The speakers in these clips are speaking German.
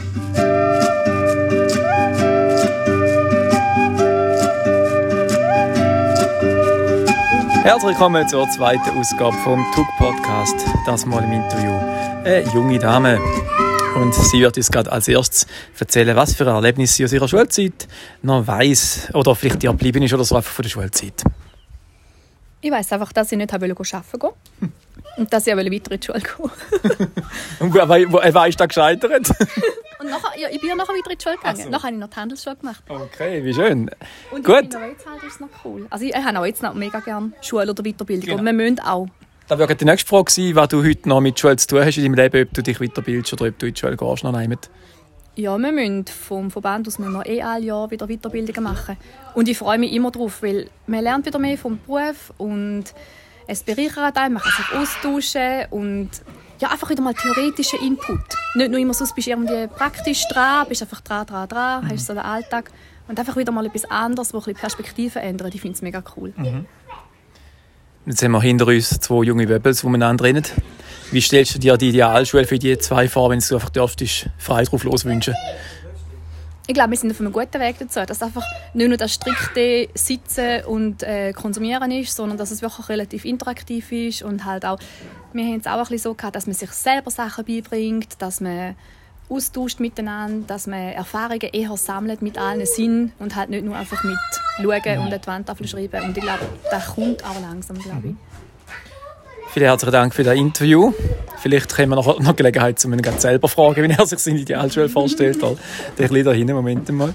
Herzlich willkommen zur zweiten Ausgabe vom TUG-Podcast. Das mal im Interview eine junge Dame. Und sie wird uns gerade als erstes erzählen, was für Erlebnisse sie aus ihrer Schulzeit noch weiss oder vielleicht ihr geblieben ist oder so einfach von der Schulzeit. Ich weiss einfach, dass ich nicht arbeiten wollte und dass ich weiter in die Schule gehen. Und wer ist da gescheitert? Und nachher, ja, ich bin ja nachher weiter in die Schule gegangen. So. Nachher habe ich noch die Handelsschule gemacht. Okay, wie schön. Und Gut. ich finde, jetzt halt ist es noch cool. Also ich habe auch jetzt noch mega gerne Schule oder Weiterbildung. Genau. Und wir müssen auch. Da wäre die nächste Frage sein, was du heute noch mit Schule zu tun hast in deinem Leben, ob du dich weiterbildest oder ob du in die Schule gehst. Noch ja, wir müssen vom Verband aus müssen wir alle Jahr wieder Weiterbildungen machen. Und ich freue mich immer drauf, weil man lernt wieder mehr vom Beruf und es bereichert einen, man kann sich austauschen und ja, einfach wieder mal theoretischen Input. Nicht nur immer so, bist du irgendwie praktisch dran, bist einfach dran, hast so den Alltag. Und einfach wieder mal etwas anderes, das ein bisschen die Perspektive ändert. Ich finde es mega cool. Mhm. Jetzt haben wir hinter uns zwei junge Webels, die miteinander reden. Wie stellst du dir die Idealschule für die zwei vor, wenn du einfach dürftest, frei drauf loswünschen? Ich glaube, wir sind auf einem guten Weg dazu, dass einfach nicht nur das strikte Sitzen und Konsumieren ist, sondern dass es wirklich relativ interaktiv ist und halt auch, wir haben es auch ein bisschen so gehabt, dass man sich selber Sachen beibringt, dass man austauscht miteinander, dass man Erfahrungen eher sammelt mit allen Sinnen und halt nicht nur einfach mit schauen und an die Wandtafel schreiben. Und ich glaube, das kommt auch langsam, glaube ich. Vielen herzlichen Dank für das Interview. Vielleicht haben wir noch Gelegenheit, um ihn selber zu fragen, wie er sich seine Idealschule vorstellt. Der ist da hinten, Moment mal.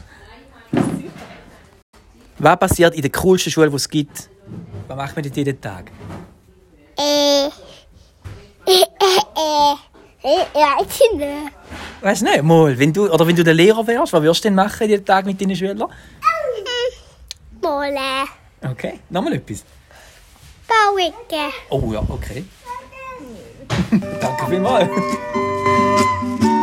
Was passiert in der coolsten Schule, die es gibt? Was macht man jeden Tag? Weißt du nicht? Mal, wenn du der Lehrer wärst, was würdest du denn machen jeden Tag mit deinen Schülern? Malen. Okay, nochmal etwas. Bauecke. Oh ja, okay. Danke vielmals.